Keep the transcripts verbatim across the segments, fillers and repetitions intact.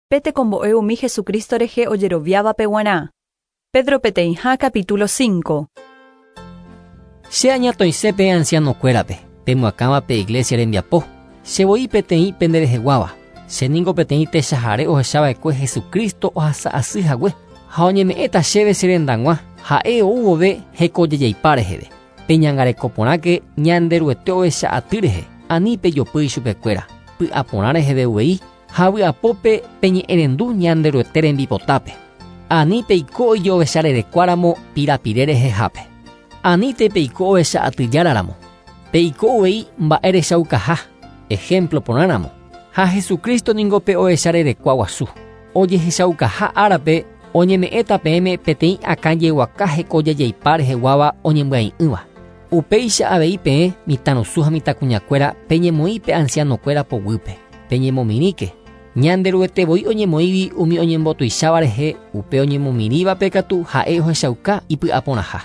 Pete combo'e umi Jesucristo reje ojeroviáva peguarã. Pedro peteĩha capítulo cinco. Che añatoisépe ancianokuérape, pemuakáva pe iglesia rembiapo. Chevoi peteĩ pendereheguáva. Chéniko peteĩ techahare ohechava'ekue Jesucristo ohasa asyhague. Ha oñeme'ẽta chéve che rendag̃ua, ha'e ouvove hekojejeipá reheve. Peñangareko porãke ñanderuete ovecha aty rehe, ani pejopýi chupekuéra, py'aporã reheve uvei, ha vy'apópe peñe'ẽrendu ñanderuete rembipotápe. Ani peiko oijovecha rerekuáramo pirapire rehehápe. Aníte peiko ovecha atyjáraramo. Peiko uvei mba'e rechaukaha, ejemplo porãramo. Ha Jesucristo ningope ovecha rerekua guasu. Ojehechaukaha árape oñeme'ẽta peẽme peteĩ akãjeguaka hekojejeipa reheguáva oñembya'ĩ'ỹva. Upéicha avei peẽ mitãrusu ha mitãkuñakuéra peñemoĩ pe ancianokuéra poguýpe. Peñemomiríke. Ñanderuetevoi oñemoĩvi umi oñembotuicháva rehe upe oñemomirívape katu ha'e ohechauka ipy'aporãha.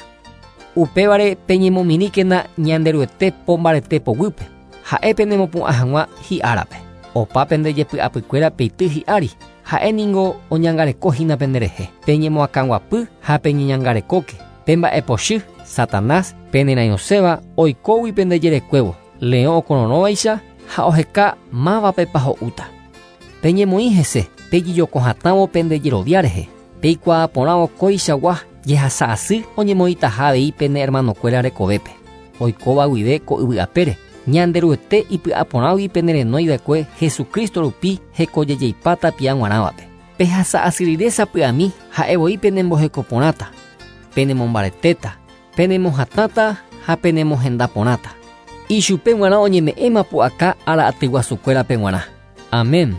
Upévare peñemomiríkena ñanderuete pombarete poguýpe. Ha'e penemopu'ã hag̃ua hi'árape. Opa pendejepy'apykuéra peity hi'ári. Ha'e ningo oñangareko-hína penderehe. Peñemoakãguapy ha peñeñangarekóke. Pemba'epochy, Satanás, penerãi osẽva oikógui pendejerekuévo. Leõ okorõrovaicha ha oheka mávapepa ho'úta. Peñemoĩ hese pejijokohatãvo pendejerovia rehe. Peikuaa porã okóichagua jehasa asy oñemoĩtaha avei pene hermanokuéra rekovépe. Oikóva guive ko yvy'apére. Ñanderuete ipy'aporãgui penerenóiva'ekue Jesucristo rupi hekojejeipa tapia g̃uarãvape. Pehasa asy rire sapy'ami ha'evoi penembohekoporãta, penemombaretéta, penemohatãta ha penemohendaporãta. Ichupe g̃uarã oñeme'ẽma pu'aka ara'aty guasukuérape g̃uarã. Amén.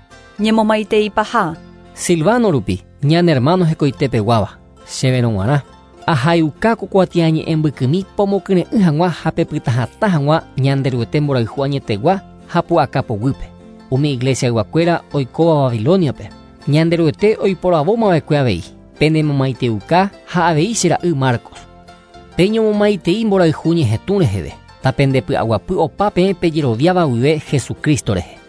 Ñemomaiteipaha. Silvano rupi, ñane hermano hekoitépeguáva, chéverõ g̃uarã. Ahayuka kukuatia ñe'ẽmbykymi pomokyre'ỹ hag̃ua ha pepytahatã hag̃ua ñanderuete mborayhu añetegua ha pu'aka poguýpe. Umi iglesia yvakuéra oikóva Babiloniape. Ñanderuete oiporavómava'ekue avei. Penemomaiteuka ha avei che ra'y Marcos. Peñomomaitei mborayhu ñehetũ reheve. Ta pendepy'aguapy opa peẽ pejeroviáva guive Jesucristo rehe.